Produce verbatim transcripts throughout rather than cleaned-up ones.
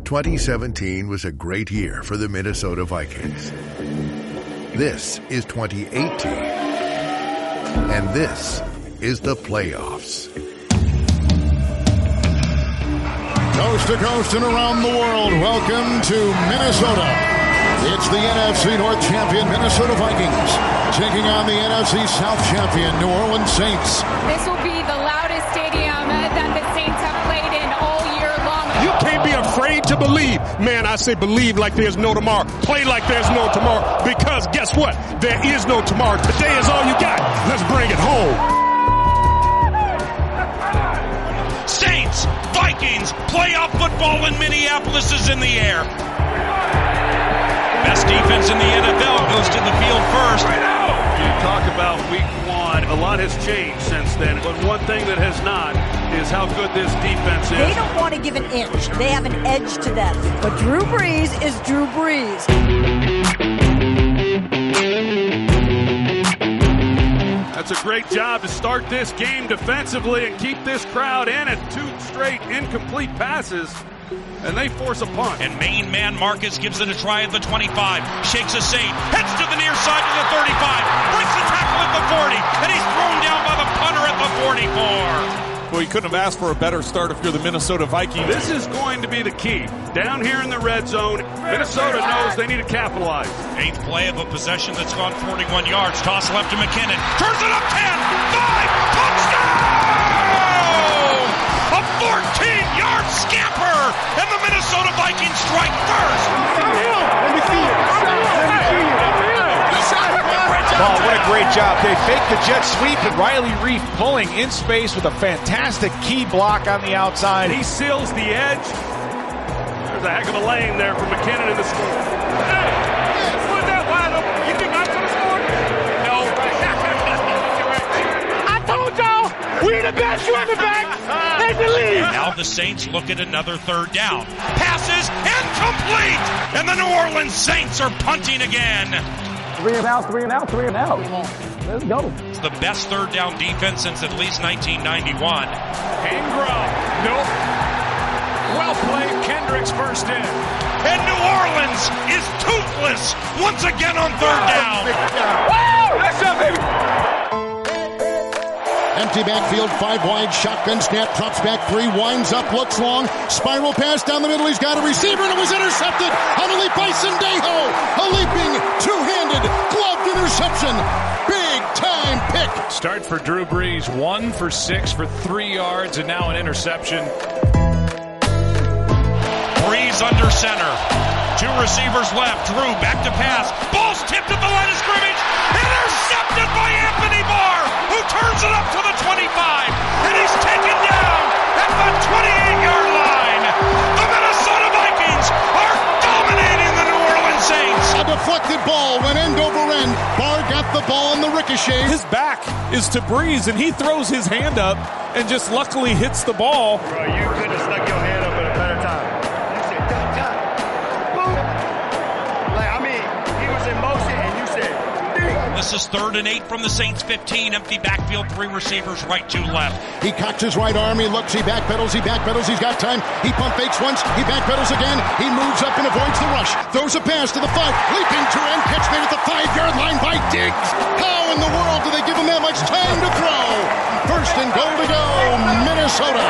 twenty seventeen was a great year for the Minnesota Vikings. This is twenty eighteen, and this is the playoffs. Coast to coast and around the world, welcome to Minnesota. It's the N F C North champion Minnesota Vikings taking on the N F C South champion New Orleans Saints. This will be the loudest stadium that the Saints have played in all year long. You can't be afraid to believe. Man, I say believe like there's no tomorrow. Play like there's no tomorrow. Because guess what? There is no tomorrow. Today is all you got. Let's bring it home. Saints, Vikings, playoff football in Minneapolis is in the air. Best defense in the N F L goes to the field first. You talk about week one. A lot has changed since then. But one thing that has not is how good this defense is. They don't want to give an inch. They have an edge to them. But Drew Brees is Drew Brees. That's a great job to start this game defensively and keep this crowd in at two straight incomplete passes. And they force a punt. And main man Marcus gives it a try at the twenty-five. Shakes a save. Heads to the near side to the thirty-five. Breaks the tackle at the forty. And he's thrown down by the punter at the forty-four. Well, you couldn't have asked for a better start if you're the Minnesota Vikings. This is going to be the key. Down here in the red zone, Minnesota knows they need to capitalize. Eighth play of a possession that's gone forty-one yards. Toss left to McKinnon. Turns it up ten. five. Touchdown! A fourteen-yard scamper, and the Minnesota Vikings strike first. Oh, what a great job. They fake the jet sweep, and Riley Reef pulling in space with a fantastic key block on the outside. He seals the edge. There's a heck of a lane there for McKinnon in the score. Hey, put that wide open. You think I'm going to score? No. I told y'all, we the best running back in the league. Now the Saints look at another third down. Passes incomplete, and the New Orleans Saints are punting again. Three and out, three and out, three and out. Let's go. It's the best third down defense since at least nineteen ninety-one. Ingram. Nope. Well played. Kendricks first in. And New Orleans is toothless once again on third down. Woo! That's up, baby. Empty backfield, five wide, shotgun snap, drops back three, winds up, looks long, spiral pass down the middle, he's got a receiver, and it was intercepted on a leap by Sendejo. A leaping, two-handed, gloved interception. Big time pick. Start for Drew Brees, one for six for three yards, and now an interception. Brees under center. Two receivers left. Drew back to pass. Ball's tipped at the line of scrimmage. Intercepted by Anthony Barr, who turns it up to the twenty-five. And he's taken down at the twenty-eight-yard line. The Minnesota Vikings are dominating the New Orleans Saints. A deflected ball went end over end. Barr got the ball on the ricochet. His back is to Brees, and he throws his hand up and just luckily hits the ball. Bro, you could have stuck your hand up at a better time. You said, dun, dun. Boom. Like, I mean, he was in motion, and you said, ding. This is third and eight from the Saints fifteen. Empty backfield, three receivers, right, two left. He cocks his right arm, he looks, he backpedals, he backpedals, he's got time. He pump fakes once, he backpedals again. He moves up and avoids the rush. Throws a pass to the five, leaping to end, catch made at the five-yard line by Diggs. How in the world do they give him that much time to throw? First and goal to go, Minnesota.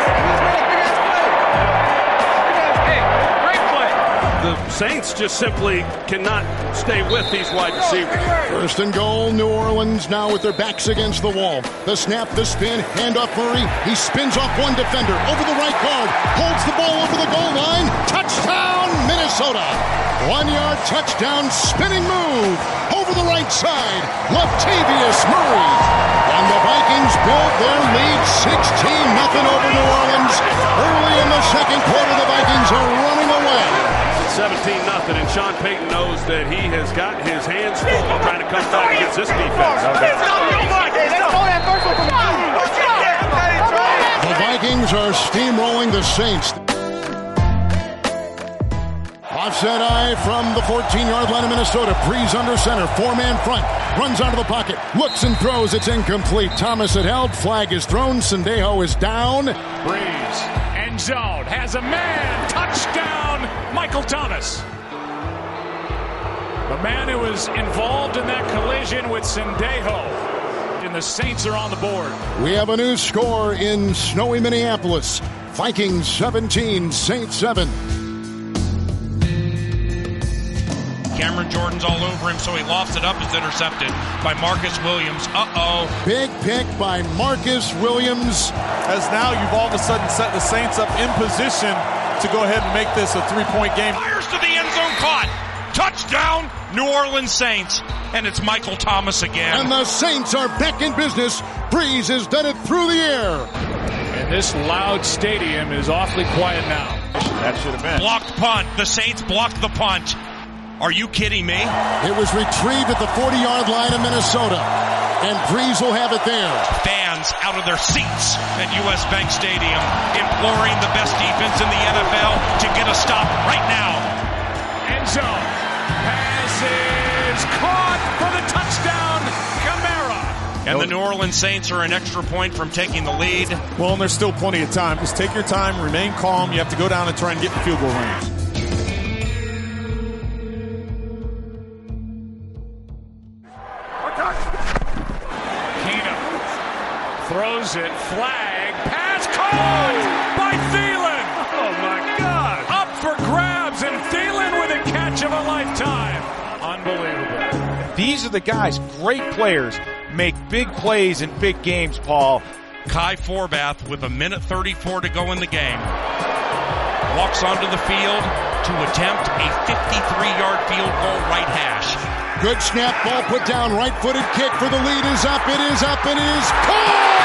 The Saints just simply cannot stay with these wide receivers. First and goal, New Orleans now with their backs against the wall. The snap, the spin, handoff Murray. He spins off one defender over the right guard. Holds the ball over the goal line. Touchdown, Minnesota. One-yard touchdown, spinning move. Over the right side, Latavius Murray. And the Vikings build their lead sixteen nothing over New Orleans. Early in the second quarter, the Vikings are running away. seventeen nothing, and Sean Payton knows that he has got his hands full trying to come back against this defense. The Vikings are steamrolling the Saints. Offset eye from the fourteen-yard line of Minnesota. Brees under center, four-man front. Runs out of the pocket, looks and throws. It's incomplete. Thomas had held. Flag is thrown. Sendejo is down. Brees and End zone, has a man, touchdown, Michael Thomas. The man who was involved in that collision with Sendejo. And the Saints are on the board. We have a new score in snowy Minneapolis. Vikings seventeen, Saints seven. Cameron Jordan's all over him, so he lofts it up. It's intercepted by Marcus Williams. Uh-oh. Big pick by Marcus Williams. As now you've all of a sudden set the Saints up in position to go ahead and make this a three-point game. Fires to the end zone, caught. Touchdown, New Orleans Saints. And it's Michael Thomas again. And the Saints are back in business. Breeze has done it through the air. And this loud stadium is awfully quiet now. That should have been. Blocked punt. The Saints blocked the punt. Are you kidding me? It was retrieved at the forty-yard line of Minnesota. And Breeze will have it there. Fans out of their seats at U S Bank Stadium imploring the best defense in the N F L to get a stop right now. End zone. Pass is caught for the touchdown. Kamara. And the New Orleans Saints are an extra point from taking the lead. Well, and there's still plenty of time. Just take your time, remain calm. You have to go down and try and get in field goal range. Throws it, flag, pass caught by Thielen. Oh my God. Up for grabs, and Thielen with a catch of a lifetime. Unbelievable. These are the guys, great players, make big plays in big games, Paul. Kai Forbath with a minute thirty-four to go in the game. Walks onto the field to attempt a fifty-three-yard field goal right hash. Good snap, ball put down, right-footed kick for the lead is up, it is up, it is caught!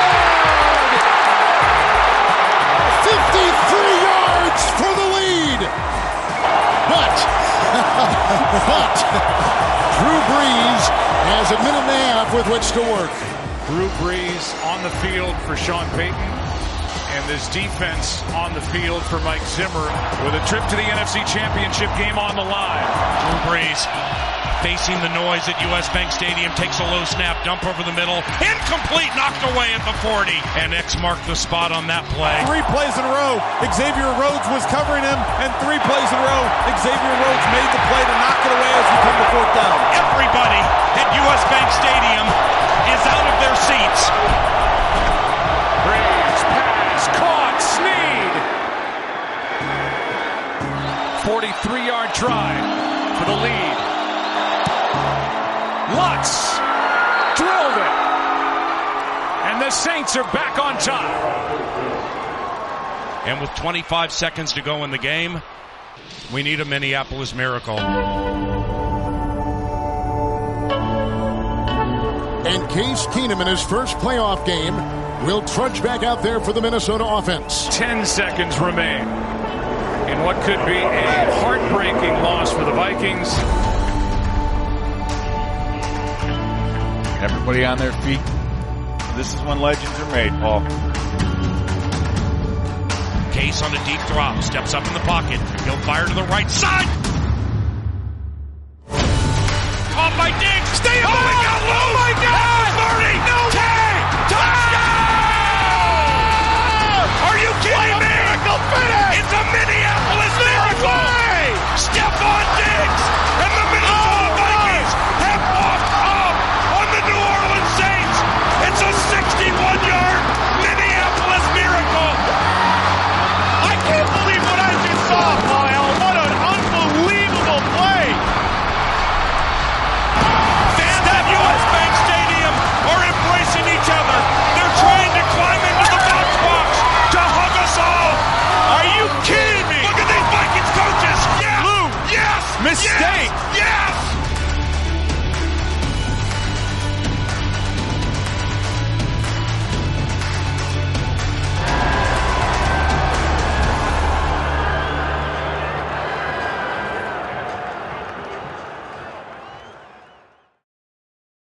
fifty-three yards for the lead! But, but, Drew Brees has a minute and a half with which to work. Drew Brees on the field for Sean Payton. And this defense on the field for Mike Zimmer with a trip to the N F C Championship game on the line. Drew Brees facing the noise at U S Bank Stadium, takes a low snap, dump over the middle, incomplete, knocked away at the forty. And X marked the spot on that play. Three plays in a row, Xavier Rhodes was covering him, and three plays in a row, Xavier Rhodes made the play to knock it away as we come to fourth down. Everybody at U S Bank Stadium is out of their seats. Brees, pass, caught, Snead. forty-three-yard try for the lead. Lutz drilled it. And the Saints are back on top. And with twenty-five seconds to go in the game, we need a Minneapolis miracle. And Case Keenum in his first playoff game will trudge back out there for the Minnesota offense. Ten seconds remain in what could be a heartbreaking loss for the Vikings. Everybody on their feet. This is when legends are made, Paul. Case on a deep drop, steps up in the pocket. He'll fire to the right side. Caught by Diggs. Stay up. Oh, he got loose. Oh, my God. thirty. No way. Touchdown. Are you kidding me? Miracle finish. It's a Minneapolis miracle. Stephon Diggs and the Minnesota Vikings have walked up on the New Orleans Saints. It's a sixty-one-yard Minneapolis miracle. I can't believe what I just saw, Paul Allen. What an unbelievable play. Fans at U S Bank Stadium are embracing each other. They're trying to climb into the box box to hug us all. Are you kidding me? Look at these Vikings coaches. Yes. Lou. Yes. Mistake. Yes.